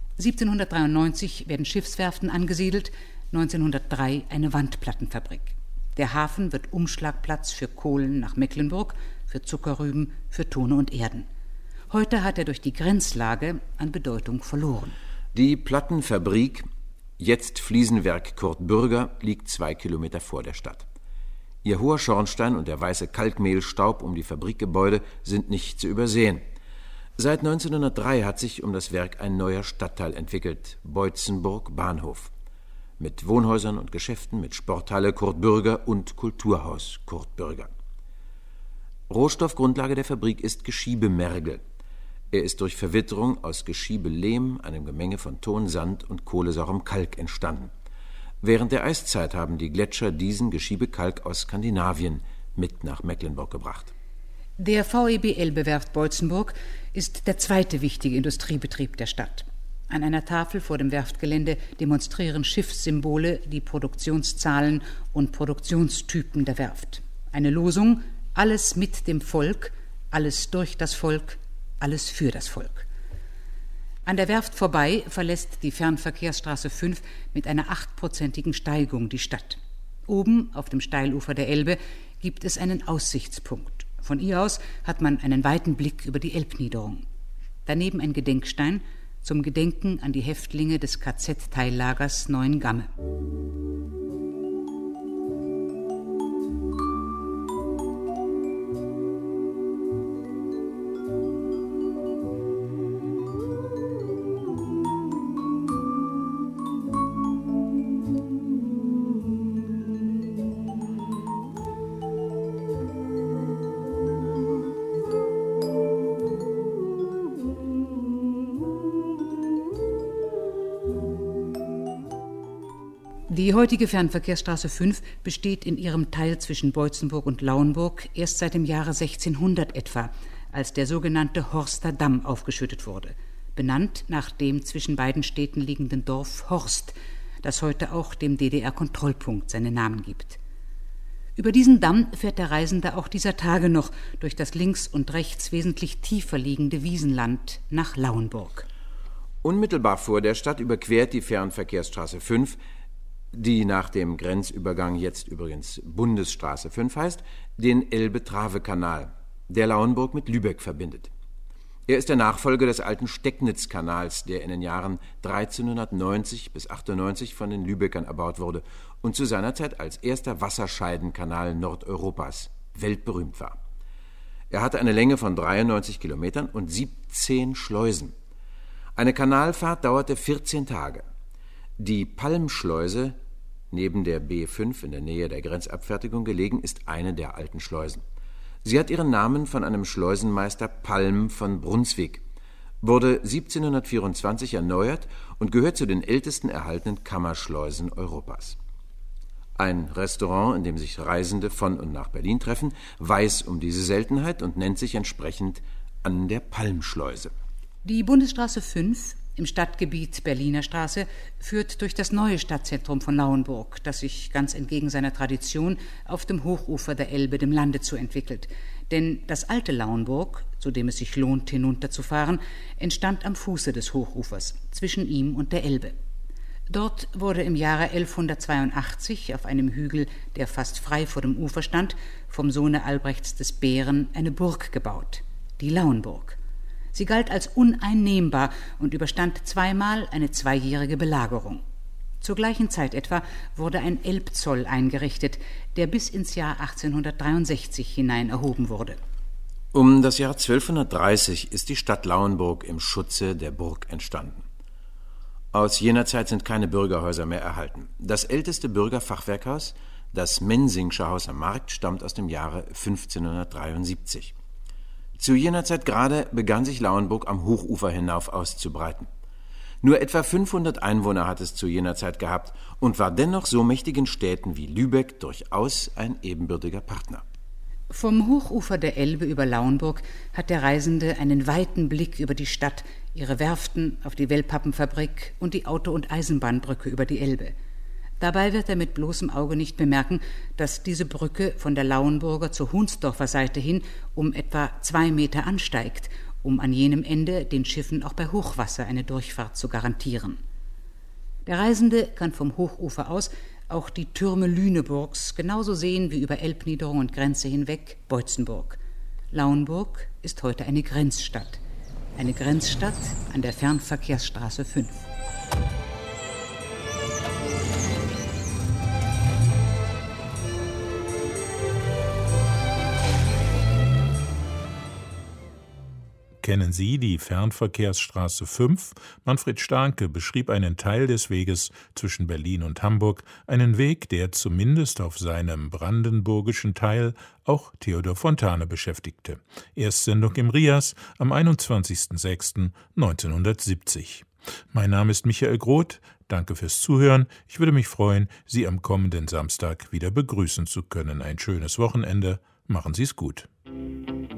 1793 werden Schiffswerften angesiedelt, 1903 eine Wandplattenfabrik. Der Hafen wird Umschlagplatz für Kohlen nach Mecklenburg, für Zuckerrüben, für Tone und Erden. Heute hat er durch die Grenzlage an Bedeutung verloren. Die Plattenfabrik, jetzt Fliesenwerk Kurt Bürger, liegt 2 Kilometer vor der Stadt. Ihr hoher Schornstein und der weiße Kalkmehlstaub um die Fabrikgebäude sind nicht zu übersehen. Seit 1903 hat sich um das Werk ein neuer Stadtteil entwickelt, Boitzenburg Bahnhof. Mit Wohnhäusern und Geschäften, mit Sporthalle Kurt Bürger und Kulturhaus Kurt Bürger. Rohstoffgrundlage der Fabrik ist Geschiebemergel. Er ist durch Verwitterung aus Geschiebelehm, einem Gemenge von Ton, Sand und kohlensaurem Kalk entstanden. Während der Eiszeit haben die Gletscher diesen Geschiebekalk aus Skandinavien mit nach Mecklenburg gebracht. Der VEB Elbewerft Boitzenburg ist der zweite wichtige Industriebetrieb der Stadt. An einer Tafel vor dem Werftgelände demonstrieren Schiffssymbole die Produktionszahlen und Produktionstypen der Werft. Eine Losung: Alles mit dem Volk, alles durch das Volk, alles für das Volk. An der Werft vorbei verlässt die Fernverkehrsstraße 5 mit einer 8%igen Steigung die Stadt. Oben auf dem Steilufer der Elbe gibt es einen Aussichtspunkt. Von ihr aus hat man einen weiten Blick über die Elbniederung. Daneben ein Gedenkstein zum Gedenken an die Häftlinge des KZ-Teillagers Neuengamme. Die heutige Fernverkehrsstraße 5 besteht in ihrem Teil zwischen Boitzenburg und Lauenburg erst seit dem Jahre 1600 etwa, als der sogenannte Horster Damm aufgeschüttet wurde, benannt nach dem zwischen beiden Städten liegenden Dorf Horst, das heute auch dem DDR-Kontrollpunkt seinen Namen gibt. Über diesen Damm fährt der Reisende auch dieser Tage noch durch das links und rechts wesentlich tiefer liegende Wiesenland nach Lauenburg. Unmittelbar vor der Stadt überquert die Fernverkehrsstraße 5, die nach dem Grenzübergang jetzt übrigens Bundesstraße 5 heißt, den Elbe-Trave-Kanal, der Lauenburg mit Lübeck verbindet. Er ist der Nachfolger des alten Stecknitz-Kanals, der in den Jahren 1390 bis 98 von den Lübeckern erbaut wurde und zu seiner Zeit als erster Wasserscheidenkanal Nordeuropas weltberühmt war. Er hatte eine Länge von 93 Kilometern und 17 Schleusen. Eine Kanalfahrt dauerte 14 Tage. Die Palmschleuse, neben der B5 in der Nähe der Grenzabfertigung gelegen, ist eine der alten Schleusen. Sie hat ihren Namen von einem Schleusenmeister Palm von Brunswick, wurde 1724 erneuert und gehört zu den ältesten erhaltenen Kammerschleusen Europas. Ein Restaurant, in dem sich Reisende von und nach Berlin treffen, weiß um diese Seltenheit und nennt sich entsprechend an der Palmschleuse. Die Bundesstraße 5 im Stadtgebiet Berliner Straße führt durch das neue Stadtzentrum von Lauenburg, das sich ganz entgegen seiner Tradition auf dem Hochufer der Elbe dem Lande zu entwickelt. Denn das alte Lauenburg, zu dem es sich lohnt, hinunterzufahren, entstand am Fuße des Hochufers, zwischen ihm und der Elbe. Dort wurde im Jahre 1182 auf einem Hügel, der fast frei vor dem Ufer stand, vom Sohne Albrechts des Bären eine Burg gebaut, die Lauenburg. Sie galt als uneinnehmbar und überstand zweimal eine 2-jährige Belagerung. Zur gleichen Zeit etwa wurde ein Elbzoll eingerichtet, der bis ins Jahr 1863 hinein erhoben wurde. Um das Jahr 1230 ist die Stadt Lauenburg im Schutze der Burg entstanden. Aus jener Zeit sind keine Bürgerhäuser mehr erhalten. Das älteste Bürgerfachwerkhaus, das Mensingsche Haus am Markt, stammt aus dem Jahre 1573. Zu jener Zeit gerade begann sich Lauenburg am Hochufer hinauf auszubreiten. Nur etwa 500 Einwohner hat es zu jener Zeit gehabt und war dennoch so mächtigen Städten wie Lübeck durchaus ein ebenbürtiger Partner. Vom Hochufer der Elbe über Lauenburg hat der Reisende einen weiten Blick über die Stadt, ihre Werften, auf die Wellpappenfabrik und die Auto- und Eisenbahnbrücke über die Elbe. Dabei wird er mit bloßem Auge nicht bemerken, dass diese Brücke von der Lauenburger zur Hunsdorfer Seite hin um etwa 2 Meter ansteigt, um an jenem Ende den Schiffen auch bei Hochwasser eine Durchfahrt zu garantieren. Der Reisende kann vom Hochufer aus auch die Türme Lüneburgs genauso sehen wie über Elbniederung und Grenze hinweg Beutzenburg. Lauenburg ist heute eine Grenzstadt an der Fernverkehrsstraße 5. Kennen Sie die Fernverkehrsstraße 5? Manfred Starnke beschrieb einen Teil des Weges zwischen Berlin und Hamburg, einen Weg, der zumindest auf seinem brandenburgischen Teil auch Theodor Fontane beschäftigte. Erstsendung im RIAS am 21.06.1970. Mein Name ist Michael Groth. Danke fürs Zuhören. Ich würde mich freuen, Sie am kommenden Samstag wieder begrüßen zu können. Ein schönes Wochenende. Machen Sie es gut.